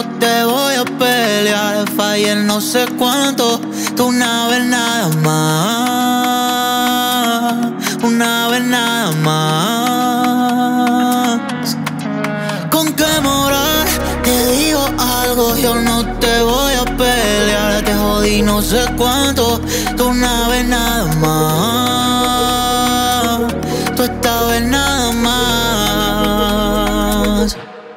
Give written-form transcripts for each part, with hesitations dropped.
no te voy a pelear. Fallé no sé cuánto, tú una vez nada más. Una vez nada más. ¿Con qué moral te digo algo? Yo no te voy a pelear. Te jodí no sé cuánto, tú una vez nada más. Tú esta vez nada más.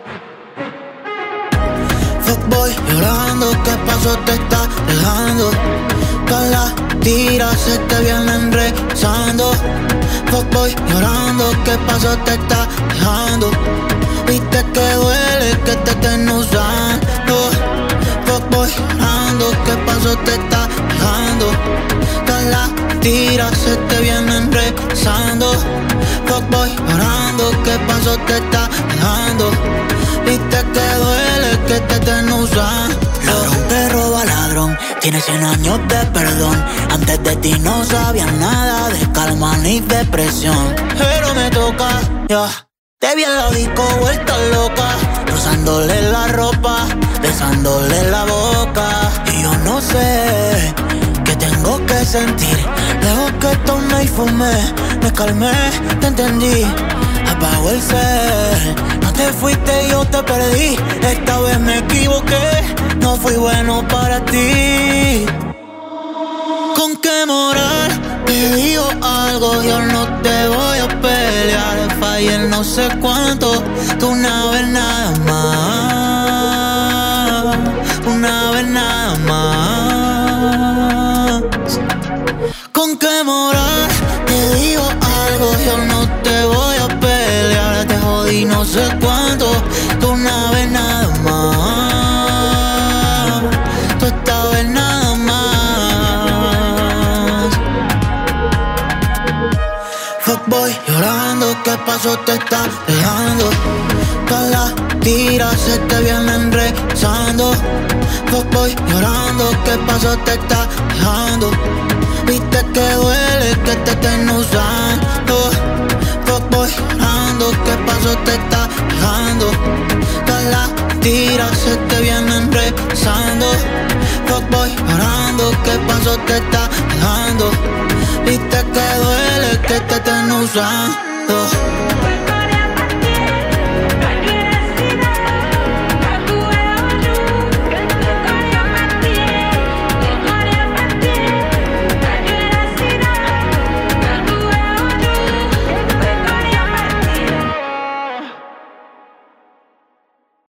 Fuckboy llorando, ¿qué pasó? Te está dejando. Todas las tiras se te vienen rezando. Fuckboy llorando, ¿qué pasó? Te está dejando. Viste que duele que te estén usando. Fuckboy llorando, ¿qué pasó? Te está dejando. Todas las tiras se te vienen rezando. Fuckboy llorando, ¿qué pasó? Te está dejando. Viste que duele que te estén usando. Ladrón que roba ladrón, tiene 100 años de perdón. Antes de ti no sabían nada de calma ni depresión. Pero me toca, ya. Te vi en la disco vuelta loca, rozándole la ropa, besándole la boca. Y yo no sé qué tengo que sentir. Luego que tomé y fumé, me calmé, te entendí. Apago el cel, no te fuiste y yo te perdí. Esta vez me equivoqué, no fui bueno para ti. ¿Con qué moral te digo algo? Yo no te voy a pelear. Fallé no sé cuánto, tú una vez nada más. Una vez nada más. ¿Con qué moral te digo algo? Yo no te voy a pelear. Te jodí no sé cuánto, tú una vez nada más. Tú esta vez nada más. Fuckboy llorando, ¿qué pasó? Te está dejando. Todas las tiras se te vienen rezando. Fuckboy llorando, ¿qué pasó? Te está dejando. Viste que duele que te estén usando. Fuckboy llorando, ¿qué pasó? Te está dejando. Todas las tiras se te vienen rezando. Fuckboy llorando, ¿qué pasó? Te está dejando. Viste que duele que te estén usando.